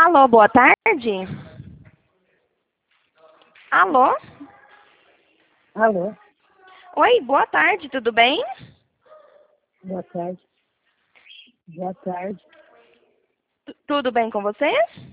Alô, boa tarde. Alô? Alô, Oi, boa tarde, tudo bem? boa tarde. Boa tarde. Tudo bem com você?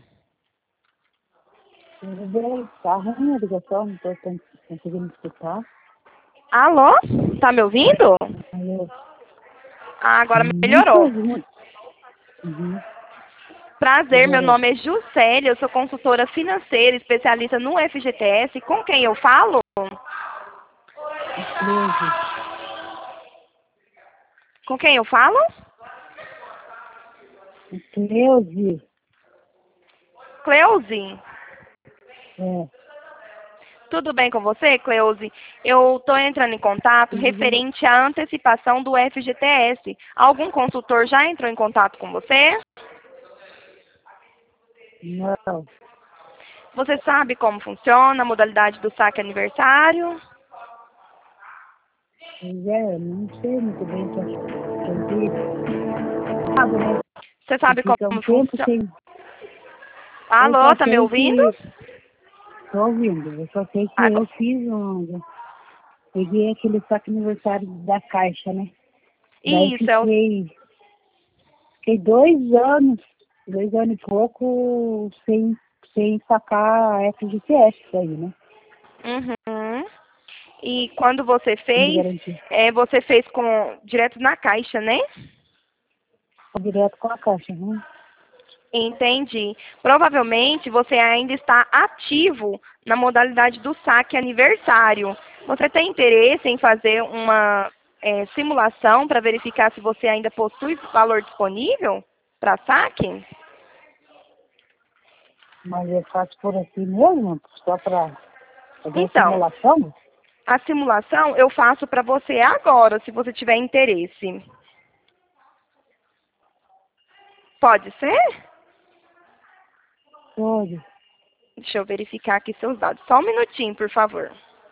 Tudo bem? Tá ruim a ligação, não estou conseguindo escutar. Alô? Tá me ouvindo? Alô, Ah, agora muito melhorou. ruim. Uhum. Prazer, meu Melhorou. nome é Juscelia, eu sou consultora financeira, especialista no FGTS. Com quem eu falo? A Cleusa. Com quem eu falo? A Cleusa. Cleusi. É. Tudo bem com você, Cleusi? Eu estou entrando em contato Tudo bem? referente à antecipação do FGTS. Algum consultor já entrou em contato com você? Não. Você sabe como funciona a modalidade do saque aniversário? Pois é, não sei muito bem que tem que. Sabe, né? Você Que sabe fica um como tempo funciona? sem. Eu Alô, só tá me sei ouvindo? que. Tô ouvindo. Eu só sei que eu Agora. fiz um. Peguei aquele saque aniversário da Caixa, né? Daí Isso, é o... fiquei 2 anos e pouco sem sacar FGTS daí, né? Uhum. E quando você Fundo de fez, garantia. você fez com direto na caixa, né? Direto com a caixa, né? Entendi. Provavelmente você ainda está ativo na modalidade do saque aniversário. Você tem interesse em fazer uma simulação para verificar se você ainda possui valor disponível para saque? Mas eu faço por aqui mesmo, só para fazer a Então, simulação. a simulação eu faço para você agora, se você tiver interesse. Pode ser? Pode. Deixa eu verificar aqui seus dados. Só um minutinho, por favor.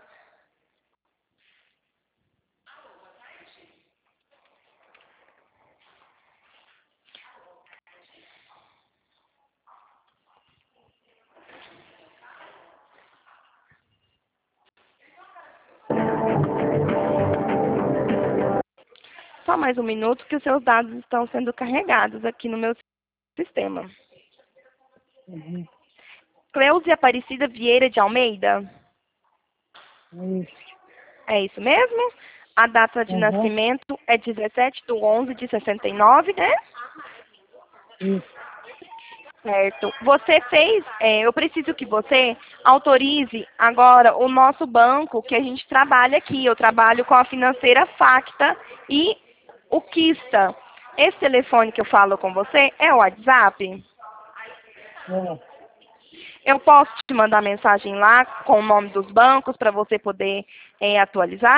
Só mais um minuto que os seus dados estão sendo carregados aqui no meu sistema. Uhum. Cleusa Aparecida Vieira de Almeida? Isso. É isso mesmo? A data de Uhum. nascimento é 17/11/69, né? Isso. Certo. Você fez, eu preciso que você autorize agora o nosso banco que a gente trabalha aqui. Eu trabalho com a financeira Facta e o Quista. Esse telefone que eu falo com você é o WhatsApp? É. Eu posso te mandar mensagem lá com o nome dos bancos para você poder atualizar?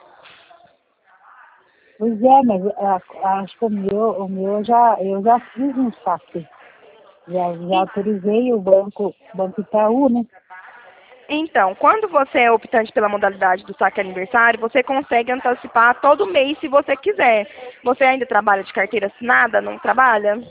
Pois é, mas acho que o meu eu já fiz um saque. Já autorizei o Banco Itaú, né? Então, quando você é optante pela modalidade do saque aniversário, você consegue antecipar todo mês se você quiser. Você ainda trabalha de carteira assinada? Não trabalha?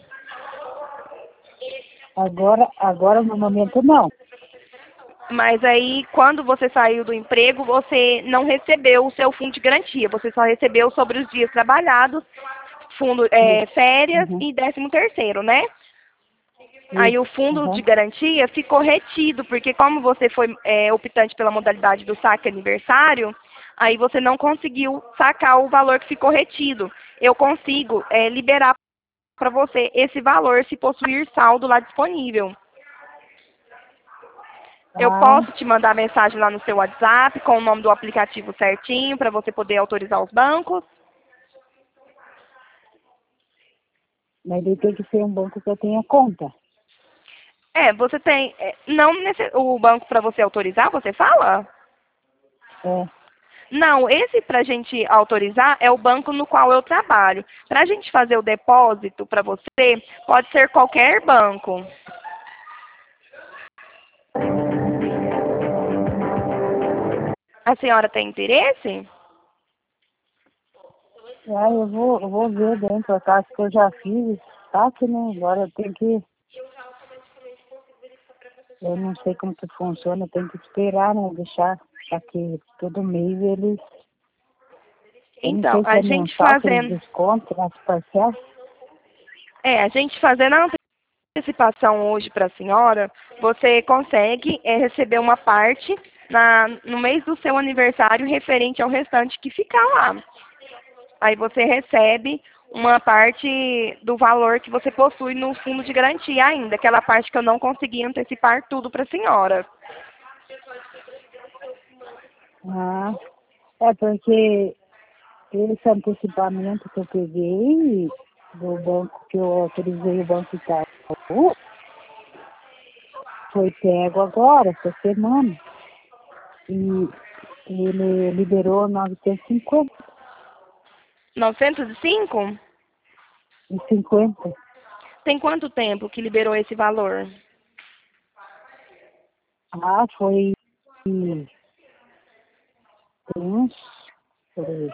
Agora no momento não. Mas aí, quando você saiu do emprego, você não recebeu o seu fundo de garantia. Você só recebeu sobre os dias trabalhados, fundo, Isso. férias Uhum. e 13º, né? Aí o Isso. fundo de Uhum. garantia ficou retido, porque como você foi optante pela modalidade do saque aniversário, aí você não conseguiu sacar o valor que ficou retido. Eu consigo liberar para você esse valor se possuir saldo lá disponível. Eu Ah, posso te mandar mensagem lá no seu WhatsApp com o nome do aplicativo certinho para você poder autorizar os bancos. mas ele tem que ser um banco que eu tenha conta. Você tem, não o banco para você autorizar, você fala? É. Não, esse para a gente autorizar é o banco no qual eu trabalho. Para a gente fazer o depósito para você, pode ser qualquer banco. A senhora tem interesse? Ah, eu vou ver dentro da casa que eu já fiz, tá? Que né? Agora eu tenho que. eu não sei como que funciona, eu tenho que esperar, né? Deixar aqui todo mês eles. Eu não Então, sei se a é gente mensal que eles fazendo, descontam as parcelas. a gente fazendo a antecipação hoje para a senhora, você consegue receber uma parte no mês do seu aniversário referente ao restante que ficar lá. Aí você recebe uma parte do valor que você possui no fundo de garantia ainda, aquela parte que eu não consegui antecipar tudo para a senhora. Ah, é porque esse antecipamento que eu peguei do banco, que eu autorizei o Banco Itaú, foi pego agora, essa semana, e ele liberou 950 905? e 50. Tem quanto tempo que liberou esse valor? Ah, foi uns, peraí,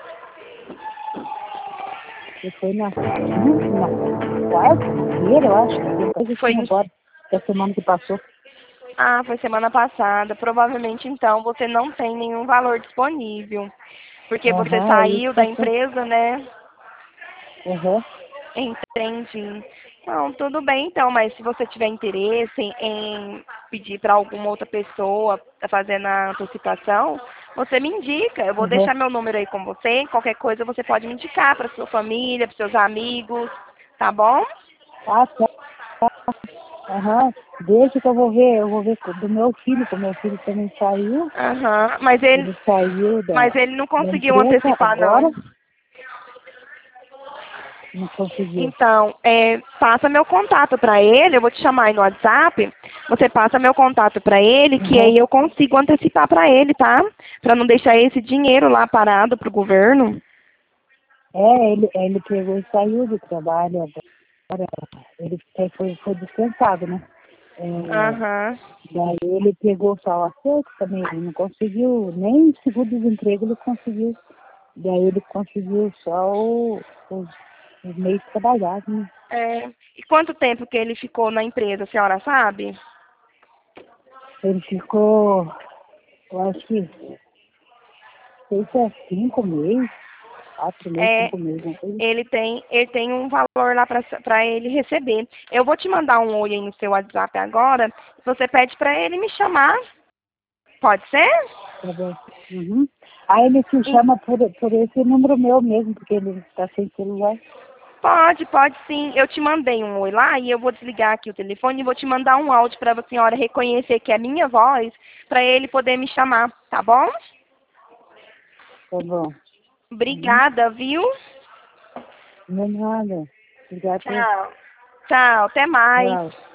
que foi na quinta, na quarta-feira, eu acho, uma coisa Foi assim agora, da semana que passou. foi semana passada. Provavelmente, então, você não tem nenhum valor disponível. Porque você Aham, é isso saiu que da passou. empresa, né? Aham, Entendi. Não, tudo bem então, mas se você tiver interesse em pedir para alguma outra pessoa tá fazendo a antecipação, você me indica. Eu vou aham. deixar meu número aí com você. Qualquer coisa você pode me indicar para sua família, para seus amigos, tá bom? Ah, tá. Aham, deixa que eu vou ver do meu filho, que o meu filho também saiu, Aham. Mas ele, ele saiu mas ele não da conseguiu empresa antecipar, agora, não. não conseguiu. Então, passa meu contato para ele, eu vou te chamar aí no WhatsApp, você passa meu contato para ele, que Aham. aí eu consigo antecipar para ele, tá? Para não deixar esse dinheiro lá parado pro governo. Ele pegou e saiu do trabalho agora, ele foi dispensado, né? É, Aham. daí ele pegou só o acerto também, ele não conseguiu, nem seguro-desemprego ele conseguiu. Daí ele conseguiu só os meios trabalhados, né? É. E quanto tempo que ele ficou na empresa, a senhora sabe? Ele ficou, eu acho que, sei se é 5 meses, 4 meses, É, 5 meses, não sei. ele tem um valor lá para ele receber. Eu vou te mandar um oi aí no seu WhatsApp agora. Você pede para ele me chamar. Pode ser? Tá bom. Uhum. Aí ele se chama por esse número meu mesmo, porque ele está sem celular. Pode sim. Eu te mandei um oi lá e eu vou desligar aqui o telefone e vou te mandar um áudio para a senhora reconhecer que é minha voz, para ele poder me chamar, tá bom? Tá bom. Uhum. Obrigada, viu? Não é nada. Obrigado. Tchau. Tchau, até mais. Tchau.